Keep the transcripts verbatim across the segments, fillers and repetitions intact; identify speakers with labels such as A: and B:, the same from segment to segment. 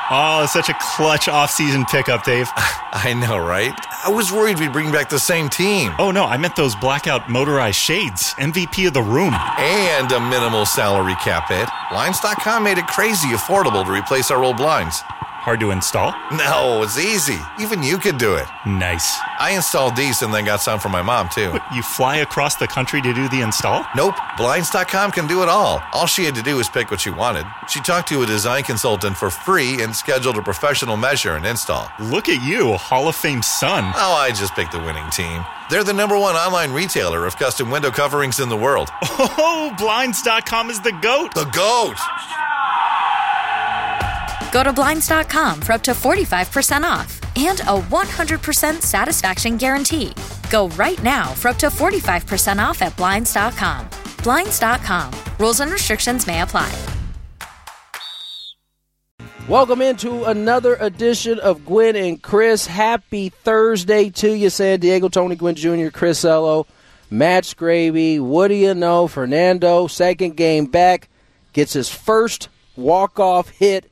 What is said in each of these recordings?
A: Oh, such a clutch off-season pickup, Dave.
B: I know, right? I was worried we'd bring back the same team.
A: Oh, no, I meant those blackout motorized shades. M V P of the room.
B: And a minimal salary cap hit. Blinds dot com made it crazy affordable to replace our old blinds.
A: Hard to install?
B: No, it's easy. Even you could do it.
A: Nice.
B: I installed these and then got some for my mom, too.
A: But you fly across the country to do the install?
B: Nope. Blinds dot com can do it all. All she had to do was pick what she wanted. She talked to a design consultant for free and scheduled a professional measure and install.
A: Look at you, Hall of Fame son.
B: Oh, I just picked the winning team. They're the number one online retailer of custom window coverings in the world.
A: Oh, Blinds dot com is the GOAT.
B: The GOAT!
C: Go to Blinds dot com for up to forty-five percent off and a one hundred percent satisfaction guarantee. Go right now for up to forty-five percent off at Blinds dot com. Blinds dot com. Rules and restrictions may apply.
D: Welcome into another edition of Gwynn and Chris. Happy Thursday to you, San Diego. Tony Gwynn Junior, Chris Ello, Matt Scraby. What do you know? Fernando, second game back, gets his first walk-off hit.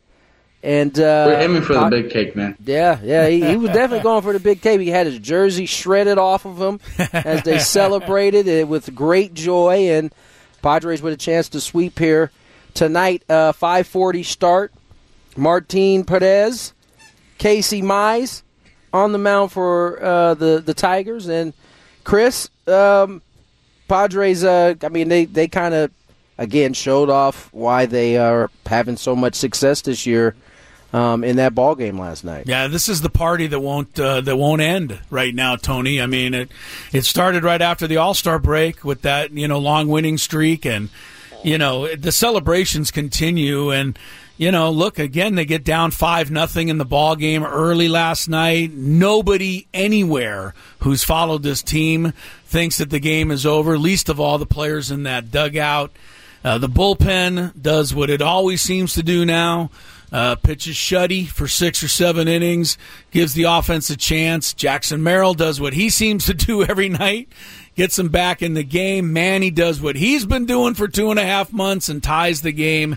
D: And uh,
E: we're aiming for the big cake, man.
D: Yeah, yeah, he, he was definitely going for the big cake. He had his jersey shredded off of him as they celebrated it with great joy. And Padres with a chance to sweep here tonight. Uh, five forty start. Martin Perez, Casey Mize on the mound for uh, the the Tigers. And Chris, um, Padres. Uh, I mean, they they kind of again showed off why they are having so much success this year. Um, in that ball game last night.
F: Yeah, this is the party that won't uh, that won't end right now, Tony. I mean, it it started right after the All-Star break with that you know long winning streak, and you know the celebrations continue. And you know, look again, they get down five nothing in the ball game early last night. Nobody anywhere who's followed this team thinks that the game is over. Least of all the players in that dugout. Uh, the bullpen does what it always seems to do now. Uh, pitches Shuddy for six or seven innings, gives the offense a chance. Jackson Merrill does what he seems to do every night, gets him back in the game. Manny does what he's been doing for two and a half months and ties the game.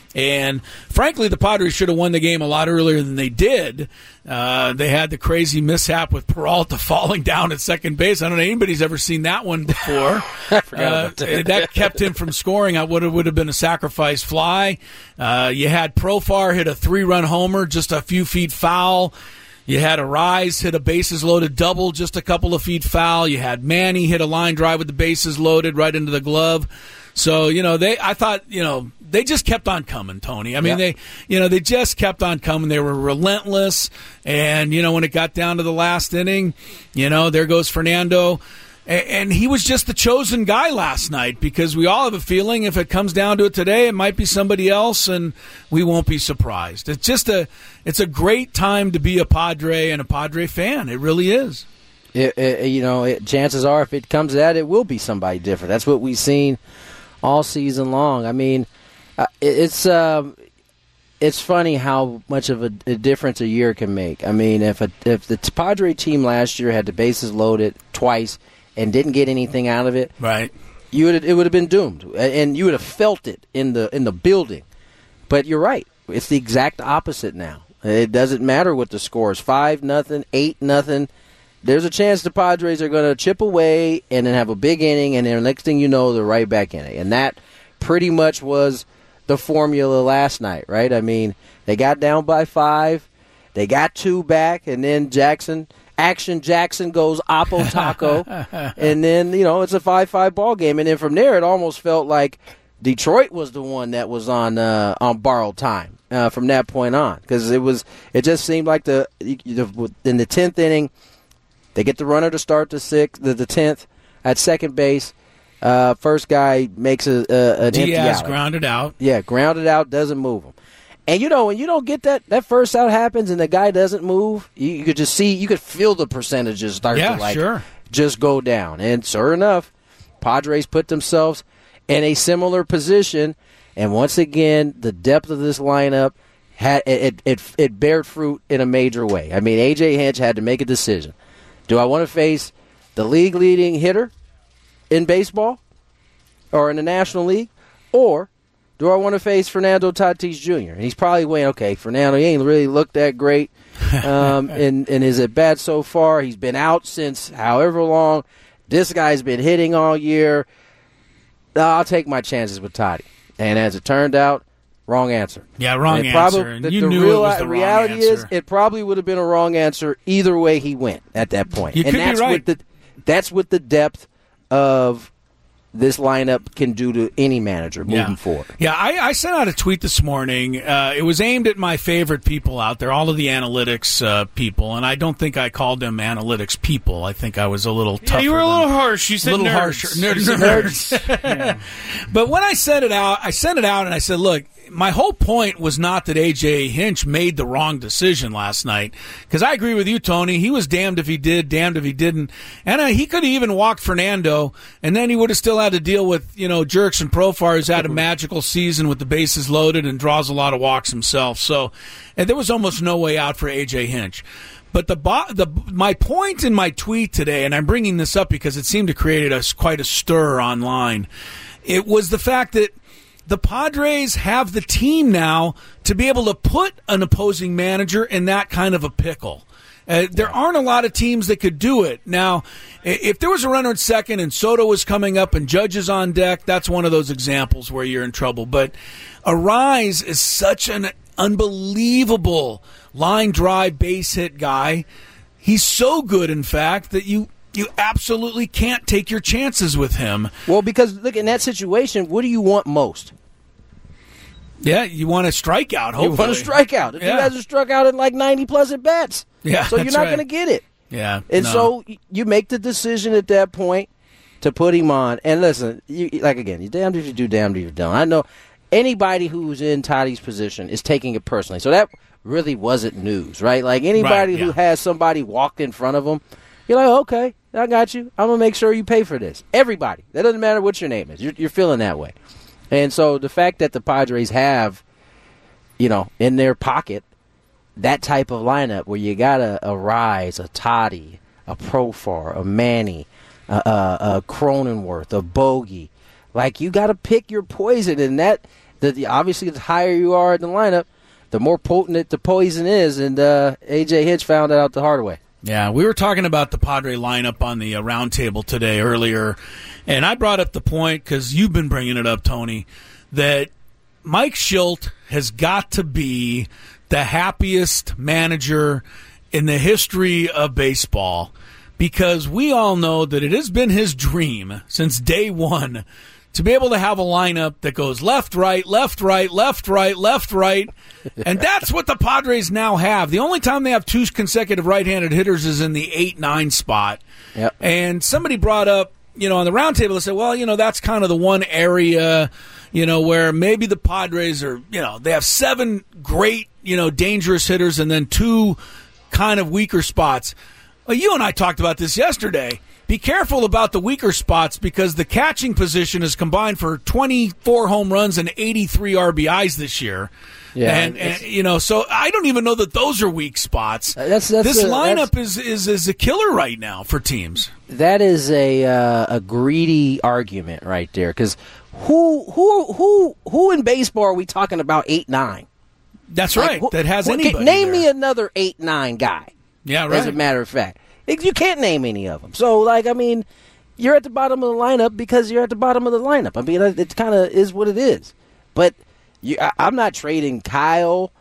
F: And frankly, the Padres should have won the game a lot earlier than they did. Uh, they had the crazy mishap with Peralta falling down at second base. I don't know anybody's ever seen that one before.
D: I forgot
F: uh,
D: about that.
F: that kept him from scoring. I would have would have been a sacrifice fly. Uh, you had Profar hit a three-run homer just a few feet foul. You had Arise hit a bases-loaded double just a couple of feet foul. You had Manny hit a line drive with the bases loaded right into the glove. So, you know, they. I thought, you know, they just kept on coming, Tony. I mean,
D: yeah.
F: they, you know, they just kept on coming. They were relentless. And, you know, when it got down to the last inning, you know, there goes Fernando. And, and he was just the chosen guy last night because we all have a feeling if it comes down to it today, it might be somebody else and we won't be surprised. It's just a, it's a great time to be a Padre and a Padre fan. It really is.
D: It, it, you know, it, chances are if it comes to that, it will be somebody different. That's what we've seen all season long. I mean, uh, it, it's um, it's funny how much of a, a difference a year can make. I mean, if a, if the Padre team last year had the bases loaded twice and didn't get anything out of it,
F: right?
D: You would it would have been doomed, and you would have felt it in the in the building. But you're right; it's the exact opposite now. It doesn't matter what the score is: five nothing, eight nothing. There's a chance the Padres are going to chip away and then have a big inning, and then the next thing you know, they're right back in it. And that pretty much was the formula last night, right? I mean, they got down by five, they got two back, and then Jackson, Action Jackson goes Oppo Taco, and then, you know, it's a five five ball game. And then from there, it almost felt like Detroit was the one that was on uh, on borrowed time uh, from that point on, because it was it just seemed like the in the tenth inning. They get the runner to start the sixth, the, the tenth at second base. Uh, first guy makes a, a an empty out.
F: Diaz grounded out.
D: Yeah, grounded out, doesn't move him. And you know when you don't get that, that first out happens and the guy doesn't move, you, you could just see, you could feel the percentages start
F: yeah,
D: to like
F: sure.
D: just go down. And sure enough, Padres put themselves in a similar position. And once again, the depth of this lineup had it it it, it bared fruit in a major way. I mean, A J Hinch had to make a decision. Do I want to face the league-leading hitter in baseball or in the National League, or do I want to face Fernando Tatis Junior? And he's probably weighing, okay, Fernando, he ain't really looked that great um, in, in his at-bat so far. He's been out since however long. This guy's been hitting all year. No, I'll take my chances with Toddy. And as it turned out, wrong answer.
F: Yeah, wrong
D: and
F: answer.
D: Probably,
F: and
D: the,
F: you
D: the
F: knew
D: real,
F: it was the
D: reality
F: wrong answer.
D: is it probably would have been a wrong answer either way he went at that point.
F: You
D: and
F: could
D: that's
F: be right.
D: What the, that's what the depth of this lineup can do to any manager moving
F: yeah.
D: forward.
F: Yeah, I, I sent out a tweet this morning. Uh, it was aimed at my favorite people out there, all of the analytics uh, people, and I don't think I called them analytics people. I think I was a little tougher.
E: Yeah, you were a
F: than,
E: little harsh. You said
F: a little
E: nerds.
F: harsher. Nerds. nerds. yeah. But when I sent it out, I sent it out and I said, look, my whole point was not that A J Hinch made the wrong decision last night, because I agree with you, Tony. He was damned if he did, damned if he didn't. And uh, he could have even walked Fernando, and then he would have still had to deal with, you know, Jerks and Profar, who's had a magical season with the bases loaded and draws a lot of walks himself. So and there was almost no way out for A J Hinch. But the, the my point in my tweet today, and I'm bringing this up because it seemed to create a, quite a stir online, it was the fact that the Padres have the team now to be able to put an opposing manager in that kind of a pickle. Uh, there aren't a lot of teams that could do it. Now, if there was a runner at second and Soto was coming up and Judge is on deck, that's one of those examples where you're in trouble. But Arise is such an unbelievable line drive base hit guy. He's so good, in fact, that you you absolutely can't take your chances with him.
D: Well, because, look, in that situation, what do you want most?
F: Yeah, you want a strikeout, hopefully.
D: You want a strikeout. If
F: yeah.
D: you hasn't struck out at like ninety-plus at bats.
F: Yeah,
D: so you're not
F: right.
D: going to get it.
F: Yeah.
D: And
F: no.
D: so you make the decision at that point to put him on. And listen, you, like, again, you're damned if you do, damned if you don't. I know anybody who's in Toddy's position is taking it personally. So that really wasn't news, right? Like, anybody
F: right, yeah.
D: who has somebody walked in front of them, you're like, okay, I got you. I'm going to make sure you pay for this. Everybody. That doesn't matter what your name is. You're, you're feeling that way. And so the fact that the Padres have, you know, in their pocket, that type of lineup where you got a, a Rise, a Toddy, a Profar, a Manny, a, a, a Cronenworth, a Bogey. Like, you got to pick your poison. And that, the, the, obviously, the higher you are in the lineup, the more potent the poison is. And uh, A J Hinch found that out the hard way.
F: Yeah, we were talking about the Padre lineup on the uh, roundtable today earlier, and I brought up the point, because you've been bringing it up, Tony, that Mike Shildt has got to be the happiest manager in the history of baseball, because we all know that it has been his dream since day one to be able to have a lineup that goes left, right, left, right, left, right, left, right. And that's what the Padres now have. The only time they have two consecutive right-handed hitters is in the eight nine spot.
D: Yep.
F: And somebody brought up, you know, on the roundtable, they said, well, you know, that's kind of the one area, you know, where maybe the Padres are, you know, they have seven great, you know, dangerous hitters and then two kind of weaker spots. Well, you and I talked about this yesterday. Be careful about the weaker spots, because the catching position is combined for twenty-four home runs and eighty-three R B Is this year.
D: Yeah,
F: and, and you know, so I don't even know that those are weak spots.
D: That's, that's
F: this
D: a,
F: lineup
D: that's,
F: is, is is a killer right now for teams.
D: That is a uh, a greedy argument right there, because who who who who in baseball are we talking about eight nine?
F: That's
D: like,
F: right.
D: Who,
F: that has
D: who,
F: anybody.
D: Name
F: there.
D: me another eight nine guy.
F: Yeah, right.
D: As a matter of fact, you can't name any of them. So, like, I mean, you're at the bottom of the lineup because you're at the bottom of the lineup. I mean, it kind of is what it is. But you, I, I'm not trading Kyle.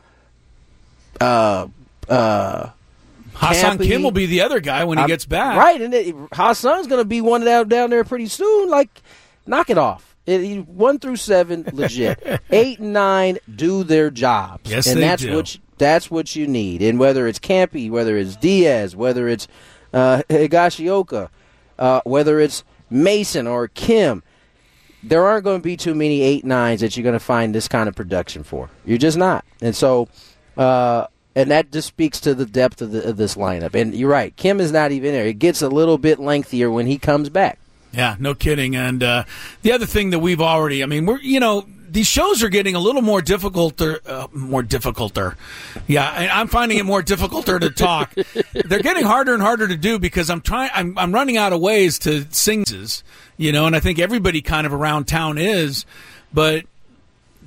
D: Uh, uh,
F: Hassan
D: Campy.
F: Kim will be the other guy when he
D: I'm,
F: gets back.
D: Right, and it, Hassan's going to be one down, down there pretty soon. Like, knock it off. It, he, one through seven, legit. Eight and nine do their jobs.
F: Yes,
D: and
F: they
D: that's
F: do.
D: What you, that's what you need. And whether it's Campy, whether it's Diaz, whether it's uh, Higashioka, uh, whether it's Mason or Kim, there aren't going to be too many eight nines that you're going to find this kind of production for. You're just not. And so, uh, and that just speaks to the depth of, the, of this lineup. And you're right, Kim is not even there. It gets a little bit lengthier when he comes back.
F: Yeah, no kidding. And uh, the other thing that we've already, I mean, we're, you know, these shows are getting a little more difficult, uh, more difficulter. Yeah, and I'm finding it more difficulter to talk. They're getting harder and harder to do because I'm trying. I'm, I'm running out of ways to sing, you know, and I think everybody kind of around town is. But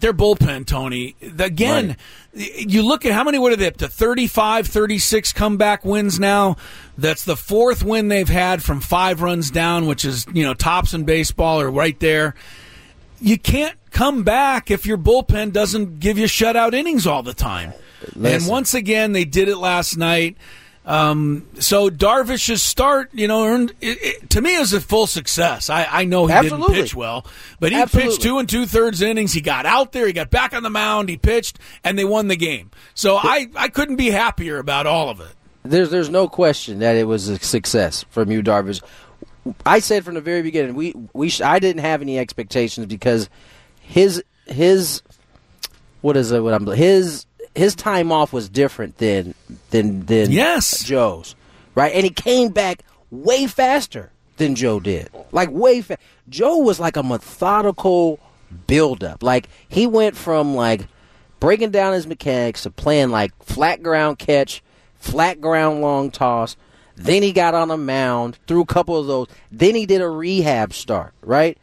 F: their bullpen, Tony, again, right. You look at how many, what are they up to, thirty-five, thirty-six comeback wins now? That's the fourth win they've had from five runs down, which is, you know, tops in baseball or right there. You can't come back if your bullpen doesn't give you shutout innings all the time. Listen. And once again, they did it last night. Um, so Darvish's start, you know, earned it, it, to me, it was a full success. I, I know he
D: Absolutely.
F: didn't pitch well, but he
D: Absolutely.
F: pitched two and two thirds innings. He got out there, he got back on the mound, he pitched, and they won the game. So I, I couldn't be happier about all of it.
D: There's there's no question that it was a success from you, Darvish. I said from the very beginning, we we sh- I didn't have any expectations because his his what is it? What I'm his. His time off was different than than than
F: yes.
D: Joe's, right? And he came back way faster than Joe did, like way fast. Joe was like a methodical buildup. Like he went from like breaking down his mechanics to playing like flat ground catch, flat ground long toss. Then he got on a mound, threw a couple of those. Then he did a rehab start, right?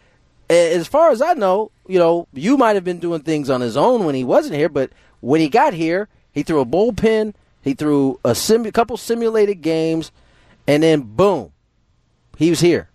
D: As far as I know, you know, you might have been doing things on his own when he wasn't here, but when he got here, he threw a bullpen, he threw a sim- couple simulated games, and then boom, he was here.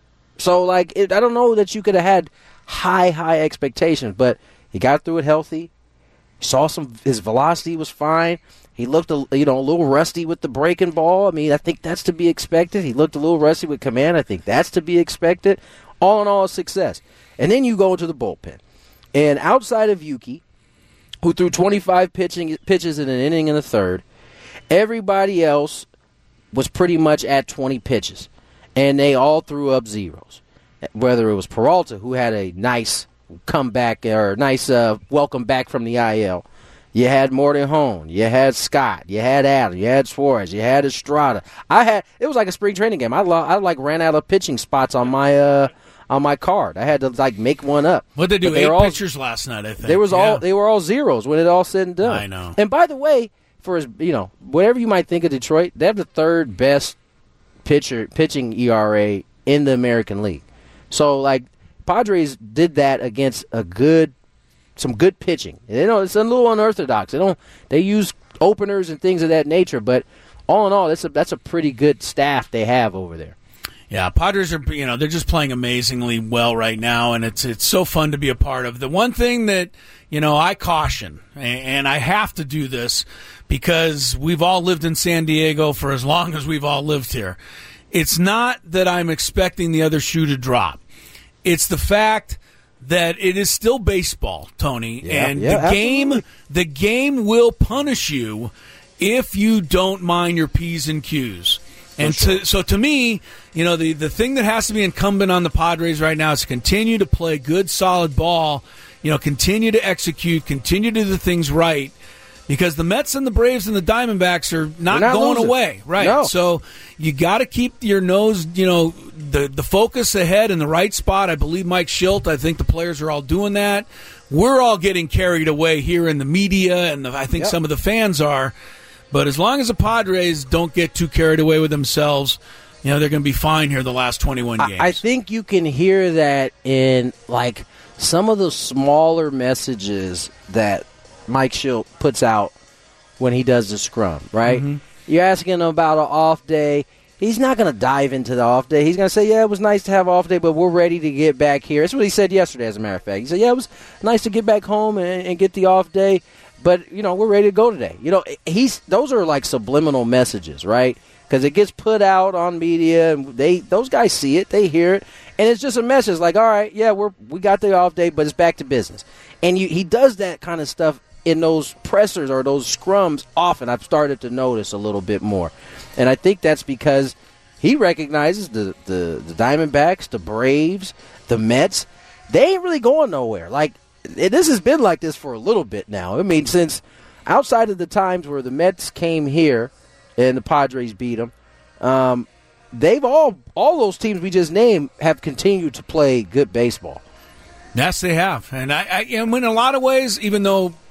D: So, like, it, I don't know that you could have had high, high expectations, but he got through it healthy. Saw some, his velocity was fine. He looked, a, you know, a little rusty with the breaking ball. I mean, I think that's to be expected. He looked a little rusty with command. I think that's to be expected. All in all, a success. And then you go into the bullpen. And outside of Yuki, who threw twenty-five pitching, pitches in an inning and a third, everybody else was pretty much at twenty pitches. And they all threw up zeros. Whether it was Peralta, who had a nice comeback or nice uh, welcome back from the I L. You had Morton Hone. You had Scott. You had Adam. You had Suarez. You had Estrada. I had it was like a spring training game. I lo- I like ran out of pitching spots on my uh, on my card. I had to like make one up.
F: What they do?
D: But
F: Eight
D: all,
F: pitchers last night. I think
D: they was
F: yeah.
D: all they were all zeros when it all said and done.
F: I know.
D: And by the way, for his you know whatever you might think of Detroit, they have the third best pitcher pitching E R A in the American League. So like Padres did that against a good. Some good pitching. They know it's a little unorthodox. They don't. They use openers and things of that nature. But all in all, that's a that's a pretty good staff they have over there.
F: Yeah, Padres are you know they're just playing amazingly well right now, and it's it's so fun to be a part of. The one thing that you know I caution, and I have to do this because we've all lived in San Diego for as long as we've all lived here. It's not that I'm expecting the other shoe to drop. It's the fact that it is still baseball, Tony,
D: yeah,
F: and
D: yeah,
F: the game
D: absolutely.
F: the game will punish you if you don't mind your P's and Q's. And
D: sure.
F: to, so to me, you know, the, the thing that has to be incumbent on the Padres right now is to continue to play good, solid ball, you know, continue to execute, continue to do the things right, because the Mets and the Braves and the Diamondbacks are not,
D: not
F: going
D: losing.
F: away, right?
D: No.
F: So you got to keep your nose, you know, the the focus ahead in the right spot. I believe Mike Schilt, I think the players are all doing that. We're all getting carried away here in the media, and the, I think
D: yep.
F: some of the fans are. But as long as the Padres don't get too carried away with themselves, you know, they're going to be fine here the last twenty-one games.
D: I, I think you can hear that in, like, some of the smaller messages that Mike Schilt puts out when he does the scrum, right? Mm-hmm. You're asking him about an off day. He's not going to dive into the off day. He's going to say, yeah, it was nice to have off day, but we're ready to get back here. That's what he said yesterday, as a matter of fact. He said, yeah, it was nice to get back home and, and get the off day, but, you know, we're ready to go today. You know, he's those are like subliminal messages, right? Because it gets put out on media, and they those guys see it, they hear it, and it's just a message like, all right, yeah, we're we got the off day, but it's back to business. And you, he does that kind of stuff in those pressers or those scrums often. I've started to notice a little bit more. And I think that's because he recognizes the, the, the Diamondbacks, the Braves, the Mets, they ain't really going nowhere. Like, it, this has been like this for a little bit now. I mean, since outside of the times where the Mets came here and the Padres beat them, um, they've all, all those teams we just named have continued to play good baseball.
F: Yes, they have. And I, I and in a lot of ways, even though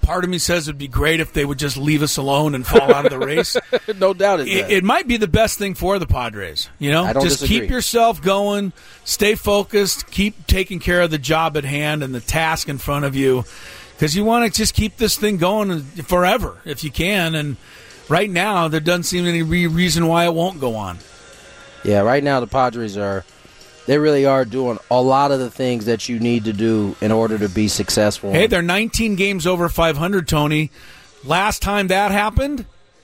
F: part of me says it'd be great if they would just leave us alone and fall out of the race.
D: No doubt it's
F: it, it might be the best thing for the Padres. You know,
D: I don't
F: just
D: disagree.
F: keep yourself going, stay focused, keep taking care of the job at hand and the task in front of you, because you want to just keep this thing going forever if you can. And right now, there doesn't seem any re- reason why it won't go on.
D: Yeah, right now the Padres are. They really are doing a lot of the things that you need to do in order to be successful.
F: Hey, they're nineteen games over five hundred, Tony. Last time that happened,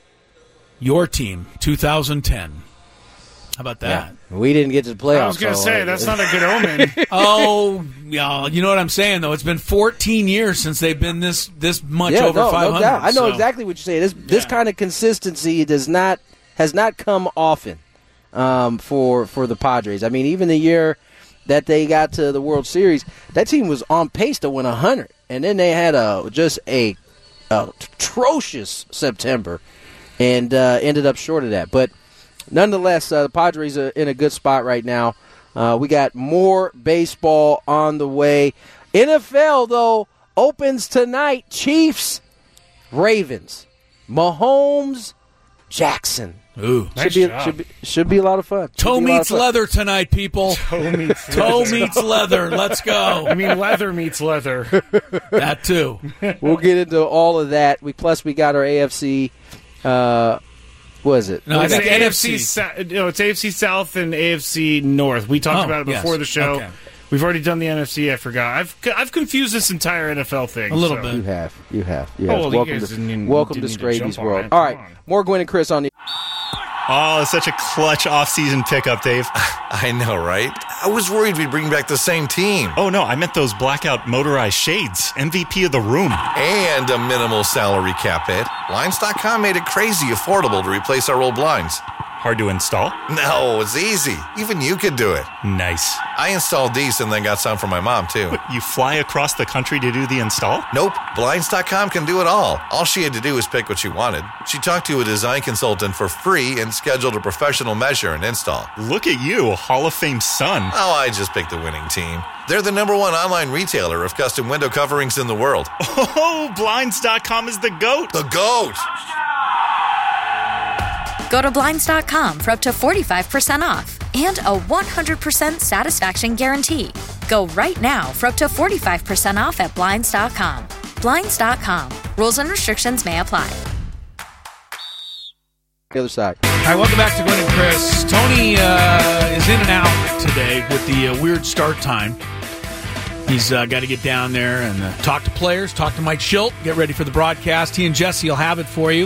F: your team, two thousand ten. How about that?
D: Yeah. We didn't get to the playoffs.
E: I was going to
D: so,
E: say,
D: uh,
E: that's not a good omen.
F: Oh, yeah, you know what I'm saying, though? It's been fourteen years since they've been this this much
D: yeah,
F: over
D: no,
F: five hundred.
D: No doubt. I know
F: so.
D: exactly what you're saying. This, this
F: Yeah.
D: kind of consistency does not has not come often. Um, for for the Padres. I mean, even the year that they got to the World Series, that team was on pace to win one hundred, and then they had a just a, a atrocious September, and uh, ended up short of that. But nonetheless, uh, the Padres are in a good spot right now. Uh, we got more baseball on the way. N F L though opens tonight. Chiefs, Ravens, Mahomes, Jackson.
F: Ooh.
E: Nice
D: Should be,
E: job.
D: should be should be a lot of fun. Should
F: Toe
D: be a lot of
F: meets
D: fun.
F: leather tonight, people.
E: Toe meets
F: Toe
E: leather.
F: meets leather. Let's go.
E: I mean, leather meets leather.
F: That, too.
D: We'll get into all of that. We plus we got our A F C. Uh, what is it?
F: No, I
E: It's
F: think
E: the
F: N
E: A
F: F
E: F
F: C.
E: C. Sa- no, it's A F C South and A F C North. We talked
F: Oh,
E: about it
F: yes.
E: before the show.
F: Okay.
E: We've already done the N F C. I forgot. I've I've confused this entire N F L thing
F: A little
E: so.
F: bit.
D: You have, you have, you
E: Oh,
D: have.
E: well, you
D: welcome
E: guys
D: to,
E: didn't-
D: welcome
E: didn't
D: to
E: need to
D: Scraby's
E: jump on
D: world.
E: it.
D: All
E: Come
D: right,
E: on.
D: more Gwen and Chris on the.
A: Oh, it's such a clutch off-season pickup, Dave.
B: I know, right? I was worried we'd bring back the same team.
A: Oh, no, I meant those blackout motorized shades. M V P of the room.
B: And a minimal salary cap hit. Blinds dot com made it crazy affordable to replace our old blinds.
A: Hard to install?
B: No, it's easy. Even you could do it.
A: Nice.
B: I installed these and then got some for my mom, too.
A: What, you fly across the country to do the install?
B: Nope, Blinds dot com can do it all. All she had to do was pick what she wanted. She talked to a design consultant for free and scheduled a professional measure and install.
A: Look at you, Hall of Fame son.
B: Oh, I just picked the winning team. They're the number one online retailer of custom window coverings in the world.
A: Oh, Blinds dot com is the GOAT.
B: The GOAT!
C: Go to Blinds dot com for up to forty-five percent off and a one hundred percent satisfaction guarantee. Go right now for up to forty-five percent off at Blinds dot com. Blinds dot com. Rules and restrictions may apply.
D: The other side.
F: All right, welcome back to Gwen and Chris. Tony uh, is in and out today with the uh, weird start time. He's uh, got to get down there and uh, talk to players, talk to Mike Schilt, get ready for the broadcast. He and Jesse will have it for you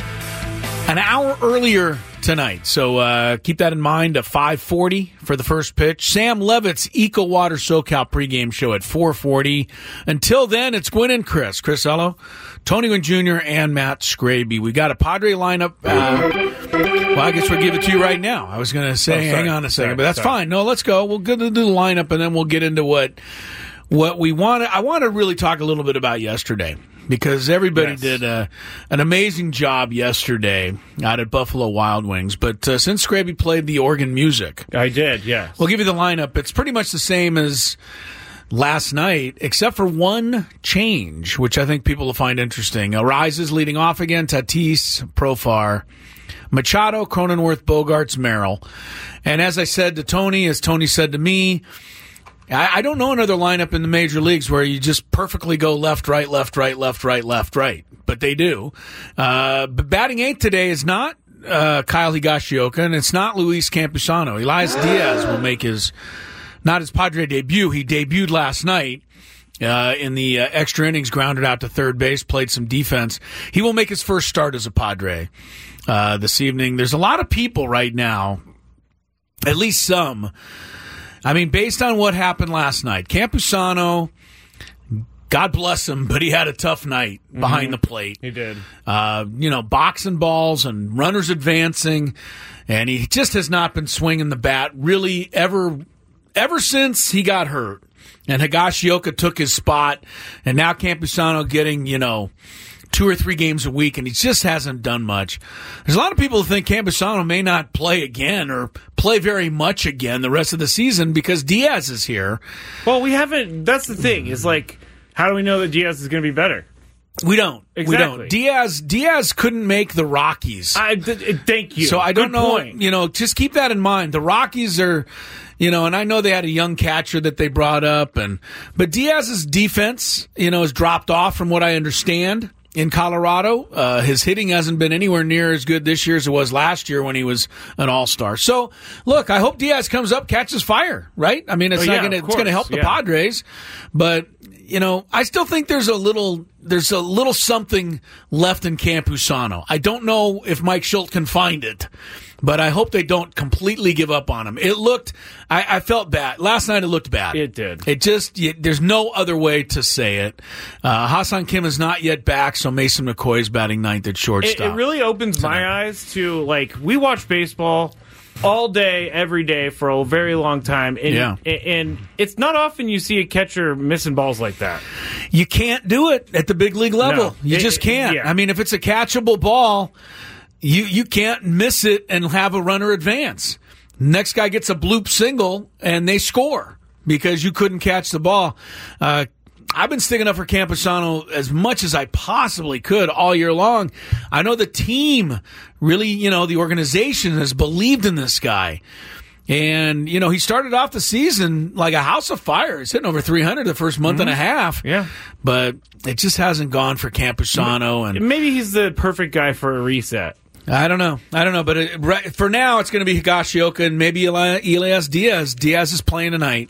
F: an hour earlier tonight. So uh, keep that in mind, at five forty for the first pitch. Sam Levitt's Eco Water SoCal pregame show at four forty. Until then, it's Gwen and Chris. Chris Ello, Tony Gwynn Junior, and Matt Scraby. We got a Padre lineup. Uh, well, I guess we'll give it to you right now. I was going to say,
E: Oh, sorry.
F: hang on a second,
E: Sorry,
F: but that's
E: sorry.
F: fine. No, let's go. We'll get into the lineup, and then we'll get into what what we want. I want to really talk a little bit about yesterday, because everybody
E: Yes.
F: did a, an amazing job yesterday out at Buffalo Wild Wings. But uh, since Scraby played the organ music,
E: I did, yes.
F: we'll give you the lineup. It's pretty much the same as last night, except for one change, which I think people will find interesting. Arises leading off again, Tatis, Profar, Machado, Cronenworth, Bogarts, Merrill. And as I said to Tony, as Tony said to me, I, I don't know another lineup in the major leagues where you just perfectly go left, right, left, right, left, right, left, right. But they do. Uh, but batting eighth today is not uh, Kyle Higashioka, and it's not Luis Campusano. Elias Diaz will make his, not his Padre debut. He debuted last night. Uh, in the uh, extra innings, grounded out to third base, played some defense. He will make his first start as a Padre uh, this evening. There's a lot of people right now, at least some. I mean, based on what happened last night, Campusano, God bless him, but he had a tough night behind the plate.
E: He did.
F: Uh, you know, boxing balls and runners advancing, and he just has not been swinging the bat really ever, ever since he got hurt. And Higashioka took his spot, and now Campusano getting, you know, two or three games a week, and he just hasn't done much. There's a lot of people who think Campusano may not play again or play very much again the rest of the season because Diaz is here.
E: Well, we haven't. That's the thing. Is like, how do we know that Diaz is going to be better?
F: We don't.
E: Exactly.
F: We don't. Diaz Diaz couldn't make the Rockies.
E: I, th- thank you.
F: So I don't
E: Good
F: know.
E: point.
F: You know, just keep that in mind. The Rockies are, you know, and I know they had a young catcher that they brought up, and but Diaz's defense, you know, has dropped off from what I understand in Colorado. Uh, his hitting hasn't been anywhere near as good this year as it was last year when he was an all-star. So, look, I hope Diaz comes up, catches fire, right? I mean, it's
E: Oh,
F: not
E: yeah,
F: gonna,
E: of
F: it's going to
E: course,
F: help the
E: yeah.
F: Padres, but you know, I still think there's a little there's a little something left in Campusano. I don't know if Mike Schultz can find it, but I hope they don't completely give up on him. It looked, I, I felt bad. Last night it looked bad.
E: It did.
F: It just, you, there's no other way to say it. Uh, Ha-Seong Kim is not yet back, so Mason McCoy is batting ninth at
E: It,
F: shortstop.
E: it really opens
F: tonight.
E: my eyes to, like, we watch baseball all day, every day for a very long time. And,
F: Yeah.
E: and it's not often you see a catcher missing balls like that.
F: You can't do it at the big league level.
E: No.
F: You
E: It-
F: just can't.
E: yeah.
F: I mean, if it's a catchable ball, you you can't miss it and have a runner advance. Next guy gets a bloop single and they score because you couldn't catch the ball. Uh, I've been sticking up for Campusano as much as I possibly could all year long. I know the team really, you know, the organization has believed in this guy. And, you know, he started off the season like a house of fire. He's hitting over three hundred the first month mm-hmm. and a half.
E: Yeah.
F: But it just hasn't gone for Campusano. And
E: Maybe he's the perfect guy for a reset.
F: I don't know. I don't know. But it, right, for now, it's going to be Higashioka and maybe Eli- Elias Diaz. Diaz is playing tonight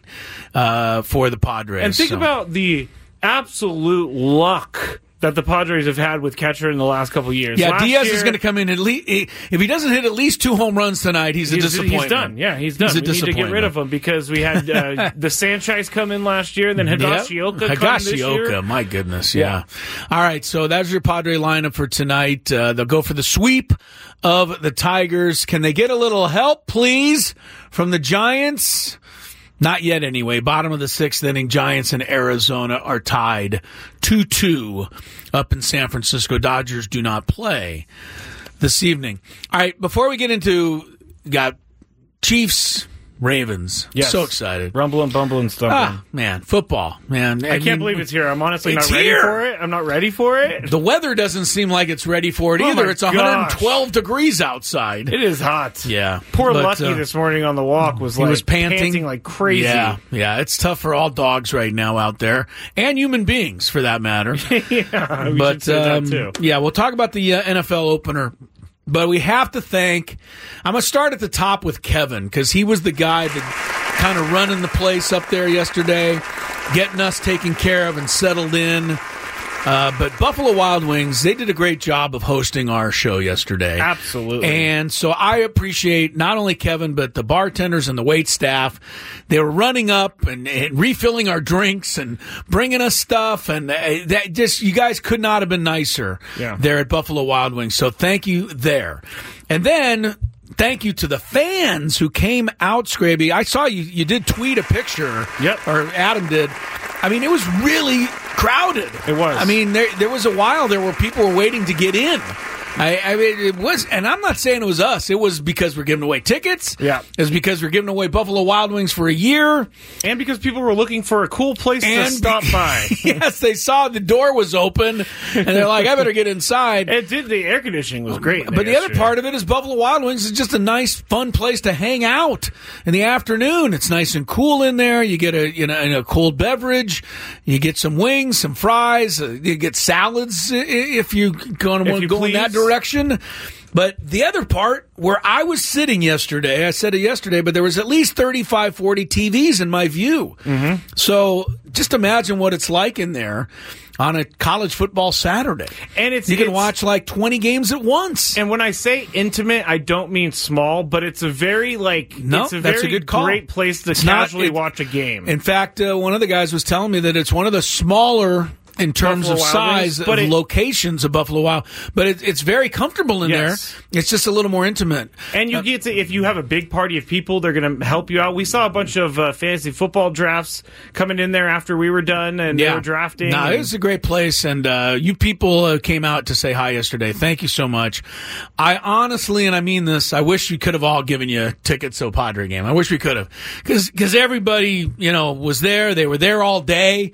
F: uh, for the Padres.
E: And think
F: so.
E: about the absolute luck that the Padres have had with catcher in the last couple of years.
F: Yeah,
E: Last
F: Diaz
E: year,
F: is going to come in at least. If he doesn't hit at least two home runs tonight, he's a
E: He's,
F: disappointment.
E: he's done. Yeah, he's done.
F: He's a
E: we need to get rid
F: disappointment.
E: of him because we had uh, the Sanchez come in last year, and then Higashioka
F: Yep.
E: come this
F: Higashioka,
E: year.
F: my goodness, yeah. All right, so that's your Padre lineup for tonight. Uh, they'll go for the sweep of the Tigers. Can they get a little help, please, from the Giants? Not yet, anyway. Bottom of the sixth inning, Giants and Arizona are tied two two up in San Francisco. Dodgers do not play this evening. All right, before we get into, got Chiefs, Ravens.
E: Yes.
F: So excited.
E: Rumbling, bumbling, stumbling.
F: Ah, man, football, man.
E: I can't believe it's here. I'm honestly
F: It's
E: not ready
F: here.
E: for it. I'm not ready for it.
F: The weather doesn't seem like it's ready for it
E: Oh
F: either.
E: my
F: It's one hundred twelve degrees outside.
E: It is hot.
F: Yeah.
E: Poor
F: But,
E: Lucky
F: uh,
E: this morning on the walk was
F: He
E: like
F: was panting.
E: like crazy.
F: Yeah, yeah. It's tough for all dogs right now out there, and human beings for that matter.
E: yeah, we
F: but
E: should say
F: um,
E: that too.
F: yeah, we'll talk about the uh, N F L opener. But we have to thank. I'm gonna start at the top with Kevin because he was the guy that kind of running the place up there yesterday, getting us taken care of and settled in. Uh, but Buffalo Wild Wings, they did a great job of hosting our show yesterday.
E: Absolutely.
F: And so I appreciate not only Kevin, but the bartenders and the wait staff. They were running up and, and refilling our drinks and bringing us stuff. And uh, that just, you guys could not have been nicer
E: Yeah.
F: there at Buffalo Wild Wings. So thank you there. And then thank you to the fans who came out, Scraby. I saw you, you did tweet a picture.
E: Yep.
F: Or Adam did. I mean, it was really crowded.
E: It was.
F: I mean, there there was a while there where people were waiting to get in. I, I mean, it was, and I'm not saying it was us. It was because we're giving away tickets.
E: Yeah.
F: It was because we're giving away Buffalo Wild Wings for a year.
E: And because people were looking for a cool place
F: And
E: to stop by.
F: Yes, they saw the door was open, and they're like, I better get inside.
E: It did. The air conditioning was great.
F: But the other part of it is Buffalo Wild Wings is just a nice, fun place to hang out in the afternoon. It's nice and cool in there. You get a you know a cold beverage. You get some wings, some fries. Uh, you get salads i- if you going to
E: you
F: go in that
E: please.
F: direction. But the other part, where I was sitting yesterday, I said it yesterday, but there was at least thirty-five, forty T Vs in my view. Mm-hmm. So just imagine what it's like in there on a college football Saturday.
E: And it's
F: you can
E: it's-
F: watch like twenty games at once.
E: And when I say intimate, I don't mean small, but it's a very like
F: No,
E: it's a
F: that's a
E: very
F: good call.
E: great place to
F: It's not-
E: casually
F: it-
E: watch a game.
F: In fact, uh, one of the guys was telling me that it's one of the smaller in terms
E: Buffalo
F: of
E: Wild
F: size
E: Wings, but
F: of
E: it-
F: locations of Buffalo Wild, but it, it's very comfortable in
E: Yes.
F: there. It's just a little more intimate.
E: And you get to, if you have a big party of people, they're going to help you out. We saw a bunch of uh, fantasy football drafts coming in there after we were done, and they were drafting.
F: No,
E: and-
F: it was a great place, and uh, you people uh, came out to say hi yesterday. Thank you so much. I honestly, and I mean this, I wish we could have all given you tickets to a Padre game. I wish we could have, because everybody, you know, was there. They were there all day.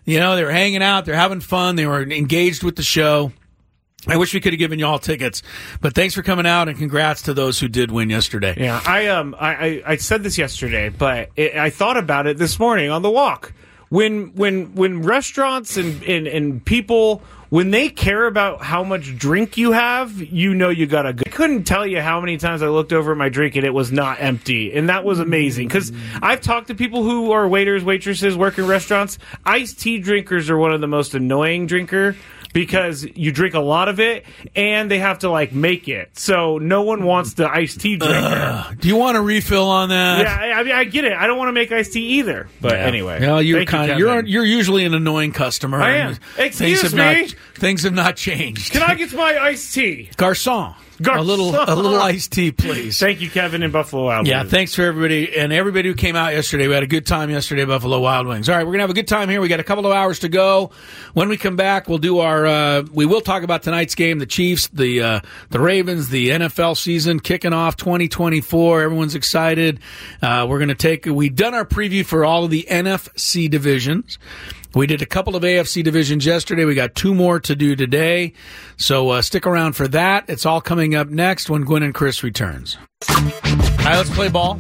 F: You know, they were hanging out, they're having fun, they were engaged with the show. I wish we could have given you all tickets, but thanks for coming out and congrats to those who did win yesterday.
E: Yeah, I um I, I, I said this yesterday, but it, I thought about it this morning on the walk. When when when restaurants and, and, and people, when they care about how much drink you have, you know you got a good. I couldn't tell you how many times I looked over at my drink and it was not empty, and that was amazing because I've talked to people who are waiters, waitresses, work in restaurants. Iced tea drinkers are one of the most annoying drinker. Because you drink a lot of it, and they have to, like, make it. So no one wants the iced tea drinker.
F: Uh, do you want a refill on that?
E: Yeah, I, I mean, I get it. I don't want to make iced tea either. But
F: yeah.
E: anyway.
F: Well, you're kind of, you're, you're usually an annoying customer.
E: I am. Excuse
F: things
E: me?
F: Have not, things have not changed.
E: Can I get my iced tea?
F: Garçon.
E: Garçon.
F: A little, a little iced tea, please.
E: Thank you, Kevin, in Buffalo Wild Wings.
F: Yeah, thanks for everybody and everybody who came out yesterday. We had a good time yesterday at Buffalo Wild Wings. All right, we're gonna have a good time here. We got a couple of hours to go. When we come back, we'll do our. Uh, we will talk about tonight's game, the Chiefs, the uh, the Ravens, the N F L season kicking off twenty twenty-four. Everyone's excited. Uh, we're gonna take. We've done our preview for all of the N F C divisions. We did a couple of A F C divisions yesterday. We got two more to do today. So uh, stick around for that. It's all coming up next when Gwen and Chris returns. All right, let's play ball.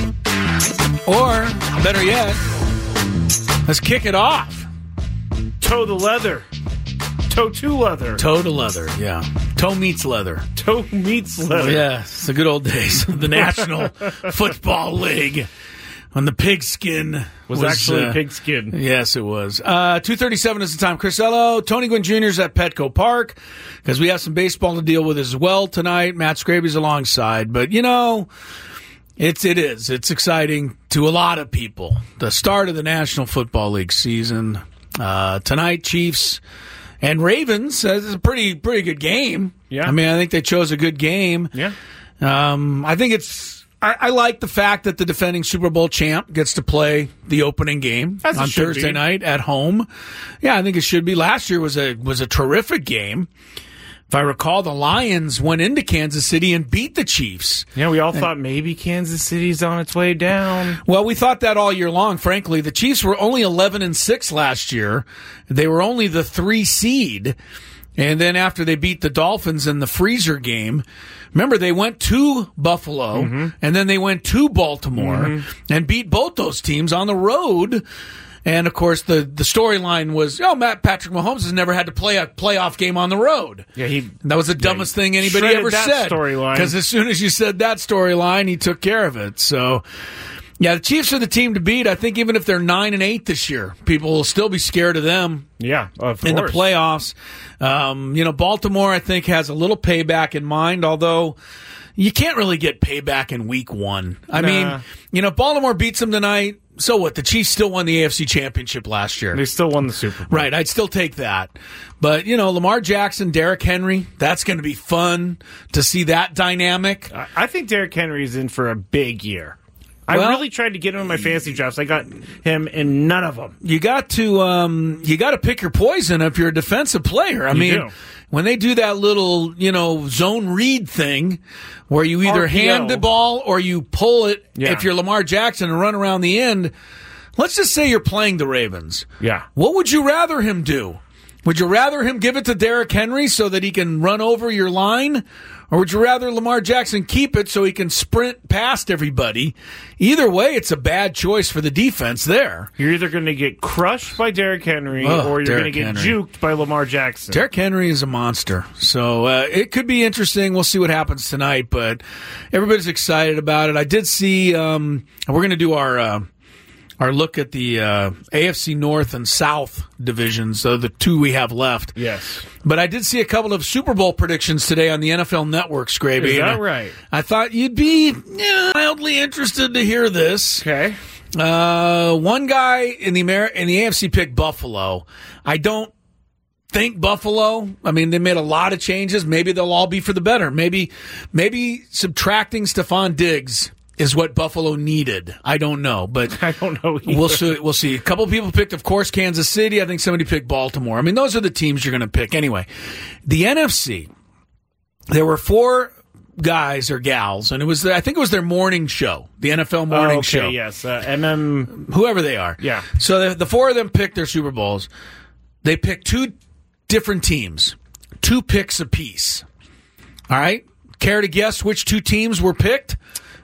F: Or, better yet, let's kick it off.
E: Toe the leather. Toe to leather.
F: Toe to leather, yeah. Toe meets leather.
E: Toe meets leather.
F: Yeah, it's the good old days of the National Football League. When the pigskin
E: was,
F: was
E: actually
F: uh,
E: pigskin.
F: Yes, it was. Uh, two thirty-seven is the time. Crisello, Tony Gwynn Junior is at Petco Park because we have some baseball to deal with as well tonight. Matt Scraby's alongside. But, you know, it's, it is. It's exciting to a lot of people. The start of the National Football League season. Uh, tonight, Chiefs and Ravens. Uh, it's a pretty, pretty good game.
E: Yeah.
F: I mean, I think they chose a good game.
E: Yeah.
F: Um, I think it's... I, I like the fact that the defending Super Bowl champ gets to play the opening game
E: As
F: on Thursday
E: be.
F: night at home. Yeah, I think it should be. Last year was a was a terrific game. If I recall, the Lions went into Kansas City and beat the Chiefs.
E: Yeah, we all and, thought maybe Kansas City's on its way down.
F: Well, we thought that all year long, frankly. The Chiefs were only eleven and six last year. They were only the three seed. And then after they beat the Dolphins in the freezer game, remember they went to Buffalo mm-hmm. and then they went to Baltimore mm-hmm. and beat both those teams on the road. And of course, the, the storyline was, oh, Matt Patrick Mahomes has never had to play a playoff game on the road.
E: Yeah, he
F: that was the dumbest
E: yeah,
F: thing anybody ever said. Because as soon as you said that storyline, he took care of it. So. Yeah, the Chiefs are the team to beat. I think even if they're nine and eight this year, people will still be scared of them.
E: Yeah, of
F: in
E: course.
F: the playoffs. Um, you know, Baltimore, I think, has a little payback in mind, although you can't really get payback in week one. I
E: nah.
F: mean, you know, if Baltimore beats them tonight, so what? The Chiefs still won the A F C Championship last year.
E: They still won the Super Bowl.
F: Right, I'd still take that. But, you know, Lamar Jackson, Derrick Henry, that's going to be fun to see that dynamic.
E: I think Derrick Henry's in for a big year. I
F: well,
E: really tried to get him in my fantasy drafts. I got him in none of them.
F: You got to um, you got to pick your poison if you're a defensive player. I
E: you
F: mean,
E: do.
F: when they do that little, you know, zone read thing where you either
E: R P O.
F: hand the ball or you pull it
E: yeah.
F: if you're Lamar Jackson and run around the end. Let's just say you're playing the Ravens.
E: Yeah.
F: What would you rather him do? Would you rather him give it to Derrick Henry so that he can run over your line? Or would you rather Lamar Jackson keep it so he can sprint past everybody? Either way, it's a bad choice for the defense there.
E: You're either going to get crushed by Derrick Henry
F: oh,
E: or you're going to get
F: Henry.
E: juked by Lamar Jackson.
F: Derrick Henry is a monster. So uh, it could be interesting. We'll see what happens tonight, but everybody's excited about it. I did see, um, we're going to do our... Uh, Our look at the uh, A F C North and South divisions, so the two we have left.
E: Yes.
F: But I did see a couple of Super Bowl predictions today on the N F L Network, Scraby.
E: Is that
F: I,
E: right?
F: I thought you'd be yeah, mildly interested to hear this.
E: Okay.
F: Uh, one guy in the Amer- in the A F C picked Buffalo. I don't think Buffalo. I mean, they made a lot of changes. Maybe they'll all be for the better. Maybe, maybe subtracting Stephon Diggs is what Buffalo needed. I don't know, but
E: I don't know either.
F: We'll see. We'll see. A couple of people picked, of course, Kansas City. I think somebody picked Baltimore. I mean, those are the teams you're going to pick anyway. The N F C, there were four guys or gals, and it was I think it was their morning show, the N F L morning
E: oh, okay,
F: show.
E: Yes, uh, M M,
F: whoever they are.
E: Yeah.
F: So the, the four of them picked their Super Bowls. They picked two different teams, two picks apiece. All right. Care to guess which two teams were picked?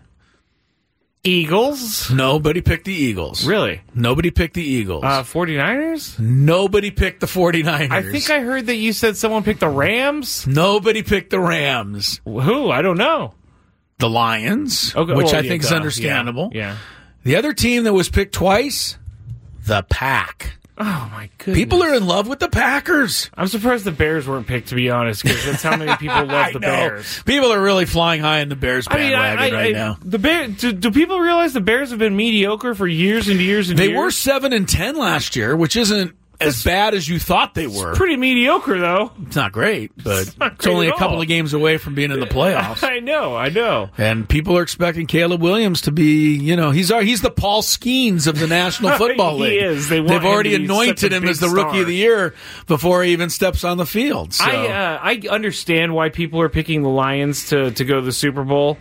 E: Eagles.
F: Nobody picked the Eagles.
E: Really?
F: Nobody picked the Eagles.
E: Uh, 49ers?
F: Nobody picked the 49ers.
E: I think I heard that you said someone picked the Rams.
F: Nobody picked the Rams.
E: Who? I don't know.
F: The Lions,
E: okay,
F: which
E: well,
F: I
E: yeah,
F: think is
E: duh.
F: understandable.
E: Yeah, yeah.
F: The other team that was picked twice, the Pack.
E: Oh, my goodness.
F: People are in love with the Packers.
E: I'm surprised the Bears weren't picked, to be honest, because that's how many people love the
F: know.
E: Bears.
F: People are really flying high in the Bears
E: I mean,
F: bandwagon
E: I, I,
F: right
E: I,
F: now.
E: The Bear, do, do people realize the Bears have been mediocre for years and years and
F: They
E: years?
F: were seven and ten last year, which isn't as bad as you thought they were.
E: Pretty mediocre, though.
F: It's not great, but it's,
E: not great
F: only
E: at
F: a couple
E: all.
F: of games away from being in the playoffs.
E: I know, I know.
F: And people are expecting Caleb Williams to be, you know, he's our, he's the Paul Skeens of the National Football
E: He
F: League.
E: is. They want
F: They've
E: him
F: already
E: to be
F: anointed
E: such a
F: him
E: big
F: as the Rookie
E: star.
F: of the Year before he even steps on the field. So.
E: I uh, I understand why people are picking the Lions to, to go to the Super Bowl.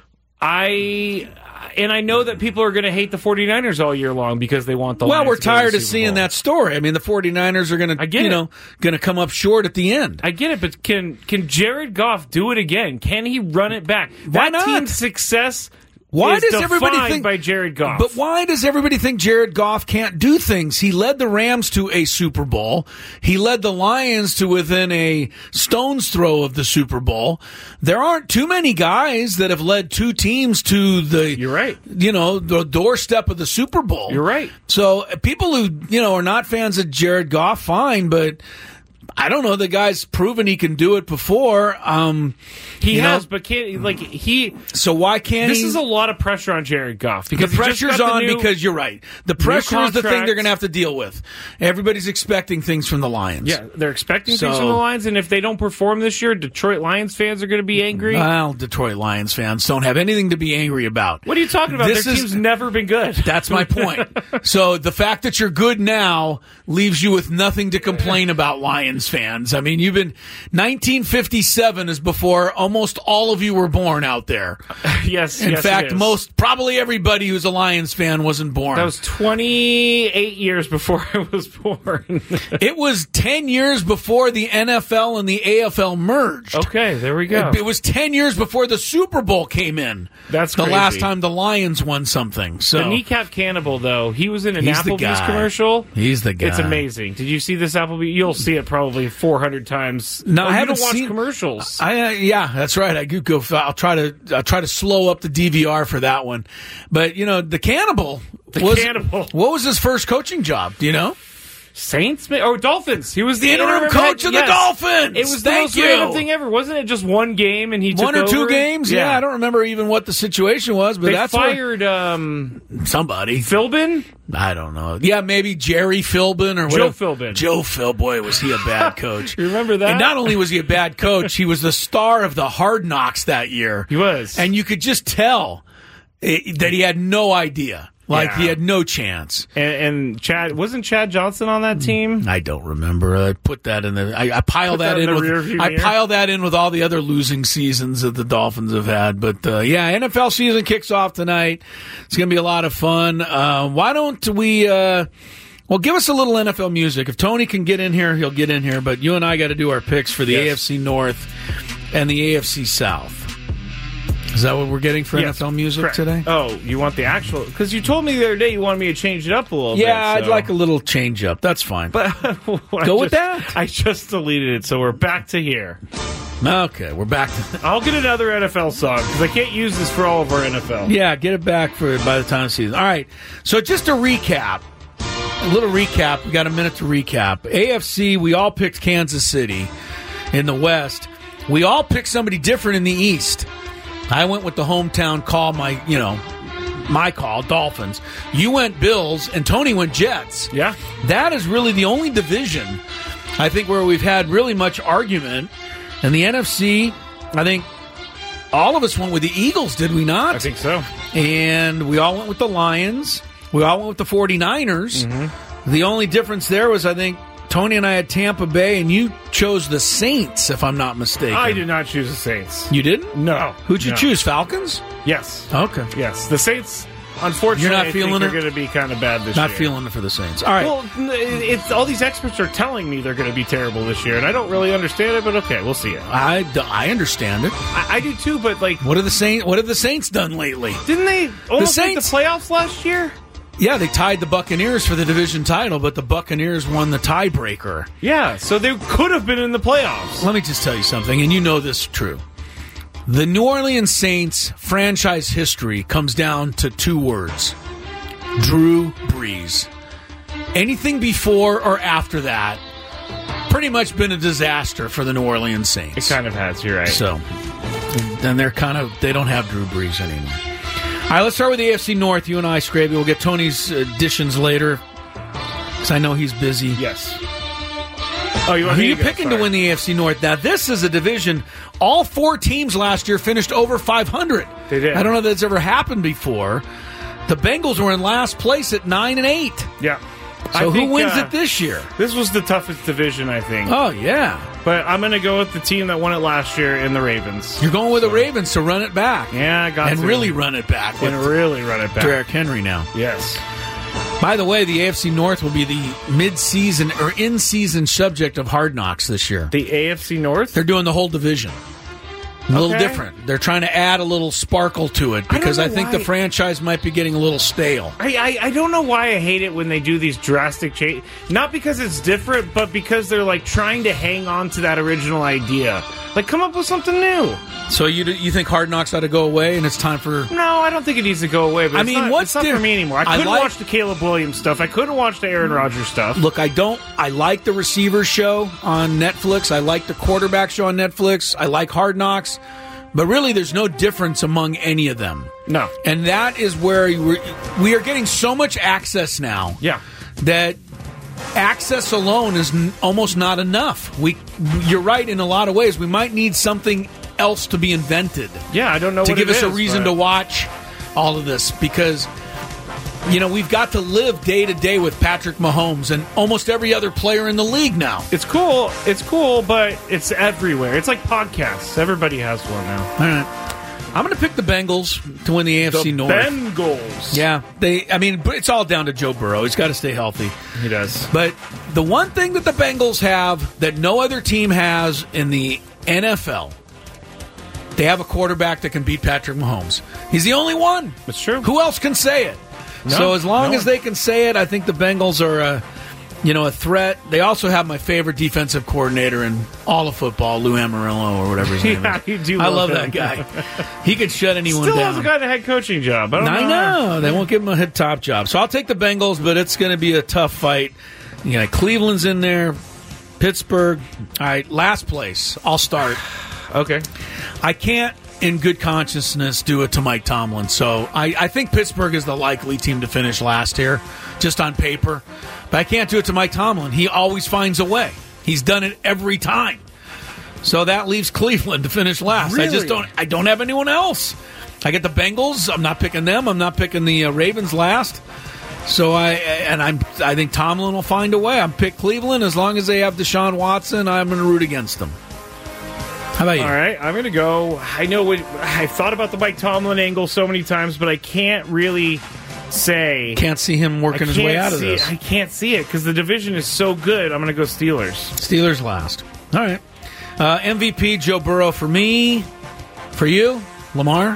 E: I and I know that people are going to hate the 49ers all year long because they want the
F: well,
E: Lions
F: we're
E: to go to the
F: tired of
E: Super
F: seeing
E: Bowl.
F: that story. I mean, the 49ers are going
E: I
F: to,
E: get
F: you
E: it.
F: know, going to come up short at the end.
E: I get it, but can can Jared Goff do it again? Can he run it back?
F: Why
E: that
F: not?
E: team's success
F: Why
E: is
F: does everybody
E: defined
F: think
E: by Jared Goff?
F: But why does everybody think Jared Goff can't do things? He led the Rams to a Super Bowl. He led the Lions to within a stone's throw of the Super Bowl. There aren't too many guys that have led two teams to the
E: You're right.
F: You know, the doorstep of the Super Bowl.
E: You're right.
F: So uh, people who, you know, are not fans of Jared Goff, fine, but I don't know. The guy's proven he can do it before. Um,
E: he
F: you
E: has,
F: know,
E: but can't like he.
F: So why can't
E: This
F: he?
E: is a lot of pressure on Jared Goff
F: The
E: because he just
F: pressure's
E: got the
F: on
E: new-
F: because you're right. The pressure is the thing
E: contract.
F: they're going to have to deal with. Everybody's expecting things from the Lions.
E: Yeah, they're expecting
F: So-
E: things from the Lions, and if they don't perform this year, Detroit Lions fans are going to be angry.
F: Well, Detroit Lions fans don't have anything to be angry about.
E: What are you talking about?
F: This
E: Their
F: is-
E: team's never been good.
F: That's my point. So the fact that you're good now leaves you with nothing to complain about, Lions fans. I mean, you've been nineteen fifty-seven is before almost all of you were born out there.
E: yes.
F: In
E: yes,
F: fact,
E: it is.
F: most probably everybody who's a Lions fan wasn't born.
E: That was twenty-eight years before I was born.
F: It was ten years before the N F L and the A F L merged.
E: Okay, there we go.
F: It, it was ten years before the Super Bowl came in.
E: That's
F: the
E: crazy.
F: last time the Lions won something. So
E: The kneecap cannibal, though, he was in an
F: He's the
E: Applebee's
F: guy.
E: commercial.
F: He's the guy.
E: It's amazing. Did you see this Applebee's? You'll see it probably four hundred times.
F: No,
E: Oh,
F: I
E: you
F: haven't
E: don't watch
F: seen
E: commercials.
F: I uh, yeah, that's right. I do go. I'll try to. I'll try to slow up the D V R for that one. But you know, the cannibal.
E: The
F: was,
E: cannibal.
F: What was his first coaching job? Do you know?
E: Saints or Dolphins? He was the,
F: The interim coach of the
E: yes.
F: Dolphins.
E: It was the
F: Thank
E: most
F: you.
E: random thing ever, wasn't it? Just one game and he
F: One
E: took
F: or two
E: over?
F: games. Yeah. I don't remember even what the situation was, but
E: They
F: that's what-
E: fired um,
F: somebody.
E: Philbin.
F: I don't know. Yeah, maybe Jerry Philbin or
E: Joe
F: whatever.
E: Philbin.
F: Joe Phil. Boy, was he a bad coach.
E: You remember that?
F: And not only was he a bad coach, he was the star of the Hard Knocks that year.
E: He was.
F: And you could just tell eh, that he had no idea. Like,
E: Yeah.
F: he had no chance.
E: And, and Chad wasn't Chad Johnson on that team?
F: I don't remember. I put that in the. I, I pile
E: Put
F: that,
E: that in
F: in
E: the
F: with.
E: rearview
F: I
E: mirror.
F: pile that in with all the other losing seasons that the Dolphins have had. But uh, yeah, N F L season kicks off tonight. It's going to be a lot of fun. Uh, why don't we? Uh, well, give us a little N F L music. If Tony can get in here, he'll get in here. But you and I got to do our picks for the
E: Yes.
F: A F C North and the A F C South. Is that what we're getting for
E: Yes,
F: N F L music
E: correct.
F: today?
E: Oh, you want the actual? Because you told me the other day you wanted me to change it up a little bit.
F: Yeah, I'd
E: so-
F: like a little change up. That's fine.
E: But
F: Go with that.
E: I just deleted it, so we're back to here.
F: Okay, we're back to.
E: I'll get another N F L song because I can't use this for all of our N F L.
F: Yeah, get it back for by the time of the season. All right. So just a recap. A little recap. We got a minute to recap. A F C, we all picked Kansas City. In the West, we all picked somebody different in the East. I went with the hometown call, my, you know, my call, Dolphins. You went Bills, and Tony went Jets.
E: Yeah.
F: That is really the only division, I think, where we've had really much argument. And the N F C, I think all of us went with the Eagles, did we not?
E: I think so.
F: And we all went with the Lions. We all went with the 49ers. Mm-hmm. The only difference there was, I think, Tony and I had Tampa Bay, and you chose the Saints, if I'm not mistaken.
E: I did not choose the Saints.
F: You didn't?
E: No.
F: Who'd you
E: no.
F: choose? Falcons?
E: Yes.
F: Okay.
E: Yes. The Saints, unfortunately,
F: You're not
E: I
F: feeling
E: think
F: it?
E: they're going to be kind of bad this
F: Not
E: year.
F: feeling it for the Saints. All right.
E: Well, it's all these experts are telling me they're going to be terrible this year, and I don't really understand it. But okay, we'll see it.
F: I, d- I understand it.
E: I, I do too. But like,
F: What have the Saints? What have the Saints done lately?
E: didn't they almost make the
F: Saints-
E: playoffs last year?
F: Yeah, they tied the Buccaneers for the division title, but the Buccaneers won the tiebreaker.
E: Yeah, so they could have been in the playoffs.
F: Let me just tell you something, and you know this is true. The New Orleans Saints franchise history comes down to two words: Drew Brees. Anything before or after that, pretty much been a disaster for the New Orleans Saints.
E: It kind of has. You're right.
F: So, then they're kind of they don't have Drew Brees anymore. All right, let's start with the A F C North. You and I, Scraby. We'll get Tony's additions later because I know he's busy.
E: Yes. Oh, you want
F: Who
E: me
F: are you
E: to go?
F: picking
E: Sorry.
F: to win the A F C North? Now, this is a division. All four teams last year finished over five hundred.
E: They did.
F: I don't know if that's ever happened before. The Bengals were in last place at nine and eight.
E: Yeah.
F: So
E: I
F: who
E: think,
F: wins
E: uh,
F: it this year?
E: This was the toughest division, I think.
F: Oh, yeah.
E: But I'm going to go with the team that won it last year in the Ravens.
F: You're going with the Ravens to run it back.
E: Yeah, I got
F: And
E: to.
F: really run it back with
E: And really run it back.
F: Derrick Henry now.
E: Yes.
F: By the way, the A F C North will be the mid-season or in-season subject of Hard Knocks this year.
E: The A F C North?
F: They're doing the whole division. A little
E: Okay.
F: different. They're trying to add a little sparkle to it because
E: I
F: I,
E: don't know
F: think the
E: why.
F: franchise might be getting a little stale.
E: I, I, I don't know why I hate it when they do these drastic change. Not because it's different, but because they're like trying to hang on to that original idea. Like, come up with something new.
F: So you you think Hard Knocks ought to go away and it's time for...
E: No, I don't think it needs to go away. But
F: I
E: it's
F: mean,
E: not,
F: what's
E: it's not
F: diff-
E: for me anymore. I
F: I
E: couldn't
F: like-
E: watch the Caleb Williams stuff. I couldn't watch the Aaron Rodgers stuff.
F: Look, I don't... I like the receiver show on Netflix. I like the quarterback show on Netflix. I like Hard Knocks. But really, there's no difference among any of them.
E: No.
F: And that is where you were, we are getting so much access now
E: Yeah.
F: that access alone is n- almost not enough. We, you're right in a lot of ways. We might need something else to be invented
E: Yeah, I don't know
F: to
E: what
F: give
E: it
F: us a
E: is,
F: reason
E: but-
F: to watch all of this because, you know, we've got to live day to day with Patrick Mahomes and almost every other player in the league now.
E: It's cool. It's cool, but it's everywhere. It's like podcasts. Everybody has one now.
F: All right. I'm going to pick the Bengals to win the A F C
E: The
F: North.
E: Bengals.
F: Yeah, they. I mean, but it's all down to Joe Burrow. He's got to stay healthy.
E: He does.
F: But the one thing that the Bengals have that no other team has in the N F L, they have a quarterback that can beat Patrick Mahomes. He's the only one.
E: It's true.
F: Who else can say it?
E: No,
F: so as long
E: no.
F: as they can say it, I think the Bengals are, a, you know, a threat. They also have my favorite defensive coordinator in all of football, Lou Amarillo or whatever his name
E: Yeah,
F: is.
E: you do
F: I
E: love
F: love
E: him.
F: that guy. He could shut anyone
E: Still
F: down.
E: hasn't gotten a head coaching job. I don't
F: I
E: know.
F: know. They won't give him a hit top job. So I'll take the Bengals, but it's going to be a tough fight. You know, Cleveland's in there, Pittsburgh. All right, last place. I'll start.
E: Okay.
F: I can't, in good consciousness, do it to Mike Tomlin. So I, I think Pittsburgh is the likely team to finish last here, just on paper. But I can't do it to Mike Tomlin. He always finds a way. He's done it every time. So that leaves Cleveland to finish last. I just
E: Really?
F: don't. I don't have anyone else. I get the Bengals. I'm not picking them. I'm not picking the uh, Ravens last. So I and I'm. I think Tomlin will find a way. I'm pick Cleveland as long as they have Deshaun Watson. I'm going to root against them. How about you?
E: All right, I'm going to go. I know what, I've thought about the Mike Tomlin angle so many times, but I can't really say.
F: Can't see him working
E: I
F: his way
E: can't
F: out of
E: see
F: this.
E: It. I can't see it because the division is so good. I'm going to go Steelers.
F: Steelers last. All right. Uh, M V P Joe Burrow for me. For you, Lamar.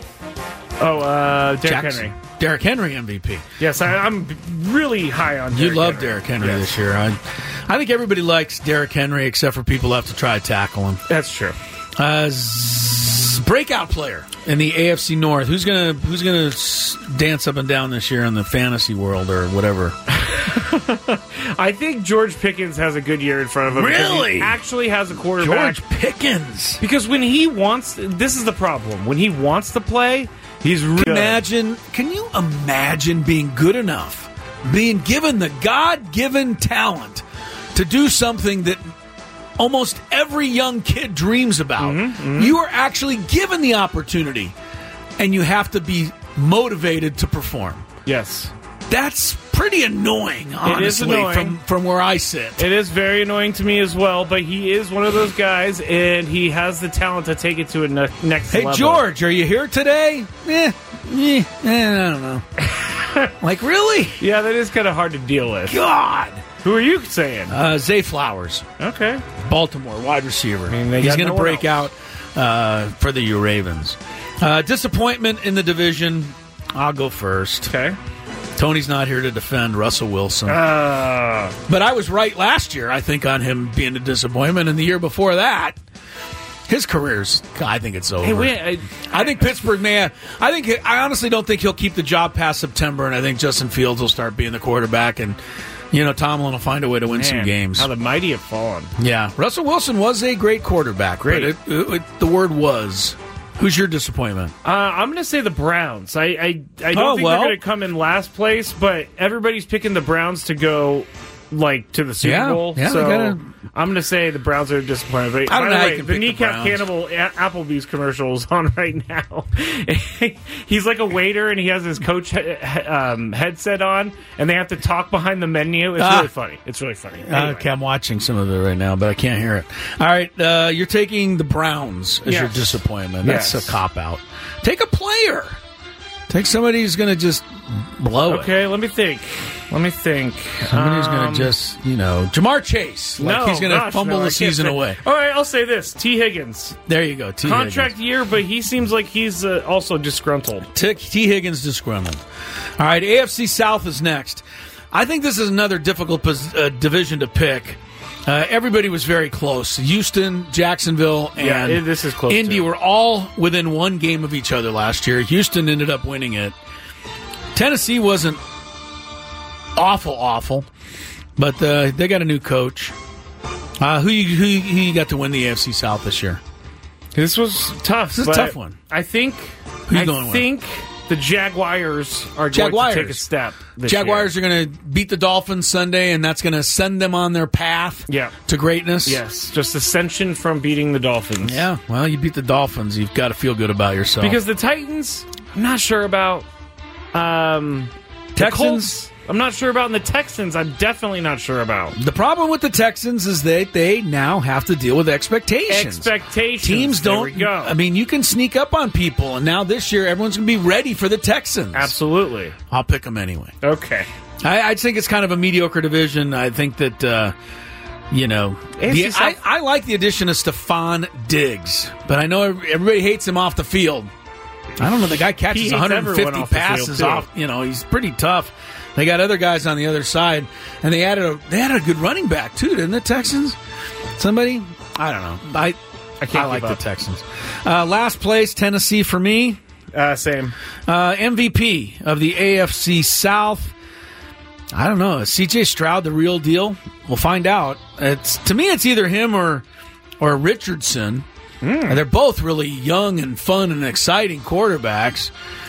E: Oh, uh, Derrick
F: Jackson.
E: Henry.
F: Derrick Henry M V P.
E: Yes, I, I'm really high on.
F: You
E: Derrick
F: love
E: Henry.
F: Derrick Henry
E: Yes.
F: this year. I, I think everybody likes Derrick Henry except for people who have to try to tackle him.
E: That's true.
F: Uh, z- breakout player in the A F C North. Who's gonna Who's gonna s- dance up and down this year in the fantasy world or whatever?
E: I think George Pickens has a good year in front of him. because
F: Really?
E: he actually has a quarterback.
F: George Pickens.
E: Because when he wants, this is the problem. When he wants to play, he's really good.
F: Imagine, can you imagine being good enough, being given the God-given talent to do something that almost every young kid dreams about?
E: Mm-hmm, mm-hmm.
F: You are actually given the opportunity, and you have to be motivated to perform.
E: Yes.
F: That's pretty pretty annoying, honestly,
E: It is annoying.
F: from from where I sit.
E: It is very annoying to me as well, but he is one of those guys, and he has the talent to take it to a ne- next
F: Hey,
E: level.
F: George, are you here today? Eh, eh, eh I don't know. Like, really?
E: Yeah, that is kind of hard to deal with.
F: God.
E: Who are you saying?
F: Uh, Zay Flowers,
E: Okay.
F: Baltimore wide receiver.
E: mean, they
F: He's
E: got
F: going to
E: no one
F: break
E: else.
F: out uh, for the Ravens. Uh, disappointment in the division. I'll go first.
E: Okay.
F: Tony's not here to defend Russell Wilson.
E: Uh,
F: But I was right last year, I think, on him being a disappointment. And the year before that, his career's, I think it's over.
E: hey, wait. I,
F: I think Pittsburgh, man, I think I honestly don't think he'll keep the job past September, and I think Justin Fields will start being the quarterback, and, you know, Tomlin will find a way to win some
E: man,
F: games.
E: How the mighty have fallen.
F: Yeah. Russell Wilson was a great quarterback.
E: Great.
F: But it, it, the word was. Who's your disappointment?
E: Uh, I'm going to say the Browns. I I, I don't
F: Oh,
E: think
F: well.
E: they're going to come in last place, but everybody's picking the Browns to go like to the Super
F: Yeah,
E: Bowl.
F: yeah, they
E: so
F: gotta-
E: I'm going to say the Browns are disappointed. But
F: I don't
E: by
F: know
E: the
F: how
E: way,
F: you can
E: the
F: pick the
E: kneecap
F: Browns.
E: cannibal a- Applebee's commercial is on right now. He's like a waiter, and he has his coach he- he- um, headset on, and they have to talk behind the menu. It's
F: Ah.
E: really funny. It's really funny. Anyway.
F: Okay, I'm watching some of it right now, but I can't hear it. All right, uh, you're taking the Browns as your
E: Yes.
F: disappointment. That's
E: Yes.
F: a cop-out. Take a player. Take somebody who's going to just blow it.
E: Okay, let me think. Let me think.
F: Somebody who's
E: Um,
F: going to just, you know, Jamar Chase. Like
E: no,
F: he's going to
E: gosh,
F: fumble
E: no, I
F: the
E: can't
F: season
E: say-
F: away.
E: All right, I'll say this: T. Higgins,
F: There you go. T.
E: contract
F: Higgins.
E: year, but he seems like he's uh, also disgruntled.
F: T. T. Higgins disgruntled. All right, A F C South is next. I think this is another difficult pos- uh, division to pick. Uh, everybody was very close. Houston, Jacksonville, and
E: Yeah, it- this is close,
F: Indy
E: too.
F: were all within one game of each other last year. Houston ended up winning it. Tennessee wasn't awful, awful, but uh, they got a new coach. Uh, who, you, who, you- who you got to win the A F C South this year?
E: This was tough.
F: This is a
E: but
F: tough one.
E: I think.
F: Who you
E: I
F: going with?
E: think the Jaguars are
F: Jaguars.
E: going to take a step. This
F: Jaguars
E: year.
F: are going to beat the Dolphins Sunday, and that's going to send them on their path
E: Yeah.
F: to greatness.
E: Yes, just ascension from beating the Dolphins.
F: Yeah, well, you beat the Dolphins. You've got to feel good about yourself.
E: Because the Titans, I'm not sure about. Um, the
F: Texans?
E: Colts, I'm not sure about. And the Texans, I'm definitely not sure about.
F: the problem with the Texans is that they now have to deal with expectations.
E: Expectations.
F: Teams
E: There
F: don't.
E: we go.
F: I mean, you can sneak up on people, and now this year everyone's going to be ready for the Texans.
E: Absolutely.
F: I'll pick them anyway.
E: Okay.
F: I, I think it's kind of a mediocre division. I think that. Uh, You know,
E: A F C
F: the, I,
E: South-
F: I like the addition of Stephon Diggs, but I know everybody hates him off the field. I don't know. The guy
E: He
F: catches
E: hates
F: one hundred fifty
E: everyone off the field,
F: passes
E: too.
F: off. You know, he's pretty tough. They got other guys on the other side, and they added a they added a good running back too, didn't the Texans? Somebody, I don't know. I
E: I can't
F: I like
E: keep
F: the
E: up.
F: Texans. Uh, last place, Tennessee for me.
E: Uh, same.
F: Uh, M V P of the A F C South. I don't know. Is C J Stroud the real deal? We'll find out. It's to me, it's either him or or Richardson.
E: Hmm.
F: They're both really young and fun and exciting quarterbacks.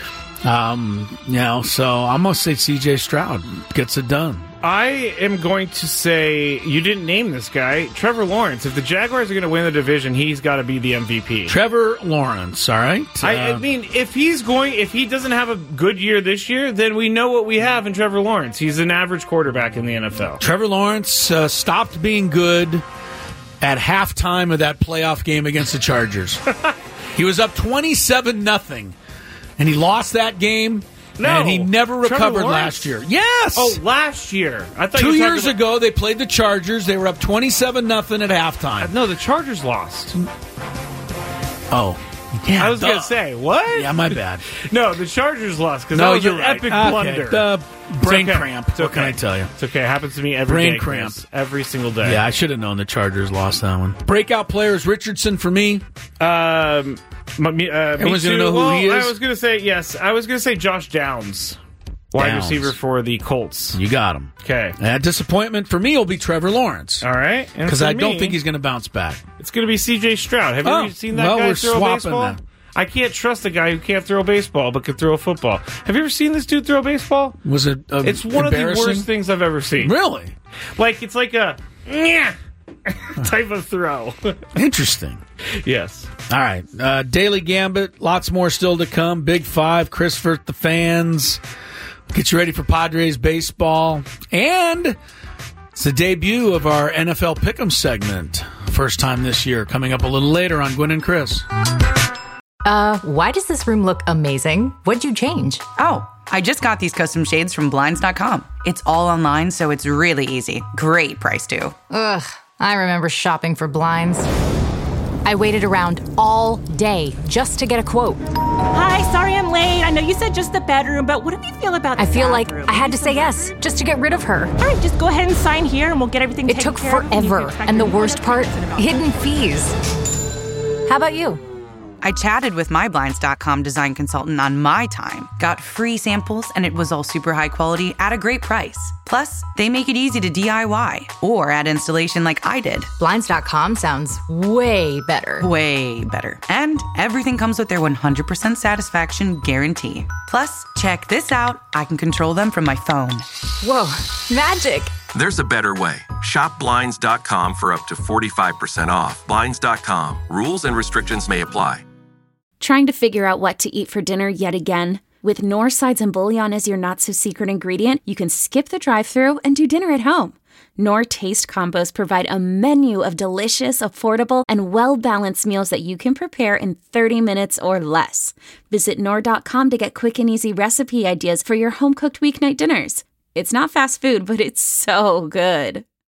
F: Um, you know, so I'm gonna say C J Stroud gets it done.
E: I am going to say you didn't name this guy, Trevor Lawrence. If the Jaguars are going to win the division, he's got to be the M V P.
F: Trevor Lawrence. All right.
E: I, I
F: Uh,
E: mean, if he's going, if he doesn't have a good year this year, then we know what we have in Trevor Lawrence. He's an average quarterback in the N F L.
F: Trevor Lawrence uh, stopped being good at halftime of that playoff game against the Chargers. He was up twenty-seven nothing, and he lost that game.
E: No.
F: And he never
E: Trevor
F: recovered
E: Lawrence?
F: last year. Yes.
E: Oh, last year. I thought
F: Two
E: you were
F: years
E: talking
F: ago, they played the Chargers. They were up twenty-seven nothing at halftime.
E: about- No, the Chargers lost.
F: Oh, yeah.
E: I was
F: duh.
E: going to say what?
F: Yeah, my bad.
E: No, the Chargers lost because
F: No,
E: that was
F: you're
E: an
F: right.
E: epic
F: Okay.
E: blunder.
F: The brain
E: okay.
F: cramp.
E: It's
F: What
E: okay.
F: can I tell you?
E: It's okay. It happens to me every
F: Brain
E: day,
F: cramp.
E: Chris. Every single day.
F: Yeah, I should have known the Chargers lost that one. Breakout players, Richardson for me.
E: Um, m- me, uh, me
F: Everyone's
E: too.
F: gonna know who
E: well,
F: he is?
E: I was going to say yes. I was going to say Josh Downs, wide
F: Downs.
E: receiver for the Colts.
F: You got him.
E: Okay.
F: That disappointment for me will be Trevor Lawrence.
E: All right. And
F: Because
E: for
F: I don't
E: me,
F: think he's going to bounce back.
E: It's going to be C J Stroud. Have you
F: Oh,
E: ever seen that
F: well,
E: guy
F: we're
E: throw a
F: swapping
E: baseball?
F: then.
E: I can't trust a guy who can't throw a baseball but can throw a football. Have you ever seen this dude throw a baseball?
F: Was it uh,
E: It's one of the
F: embarrassing?
E: worst things I've ever seen.
F: Really?
E: Like, it's like a "Nyah" type of throw.
F: Interesting.
E: Yes.
F: All right. Uh, Daily Gambit, lots more still to come. Big Five, Chris for the fans. Get you ready for Padres baseball. And it's the debut of our N F L Pick'em segment. First time this year. Coming up a little later on Gwynn and Chris.
G: Uh, why does this room look amazing? What'd you change?
H: Oh, I just got these custom shades from Blinds dot com. It's all online, so it's really easy. Great price, too.
G: Ugh, I remember shopping for blinds. I waited around all day just to get a quote.
I: Hi, sorry I'm late. I know you said just the bedroom, but what do you feel about the
G: I feel
I: bathroom?
G: like I had to say yes just to get rid of her.
I: All right, just go ahead and sign here and we'll get everything
G: It
I: taken
G: took
I: care of.
G: forever, and the worst part, hidden fees. How about you?
H: I chatted with my Blinds dot com design consultant on my time, got free samples, and it was all super high quality at a great price. Plus, they make it easy to D I Y or add installation like I did.
G: Blinds dot com sounds way better.
H: Way better. And everything comes with their one hundred percent satisfaction guarantee. Plus, check this out. I can control them from my phone.
G: Whoa, magic.
J: There's a better way. Shop Blinds dot com for up to forty-five percent off. Blinds dot com. Rules and restrictions may apply.
K: Trying to figure out what to eat for dinner yet again? With Knorr sides and bouillon as your not-so-secret ingredient, you can skip the drive-thru and do dinner at home. Knorr Taste Combos provide a menu of delicious, affordable, and well-balanced meals that you can prepare in thirty minutes or less. Visit Knorr dot com to get quick and easy recipe ideas for your home-cooked weeknight dinners. It's not fast food, but it's so good.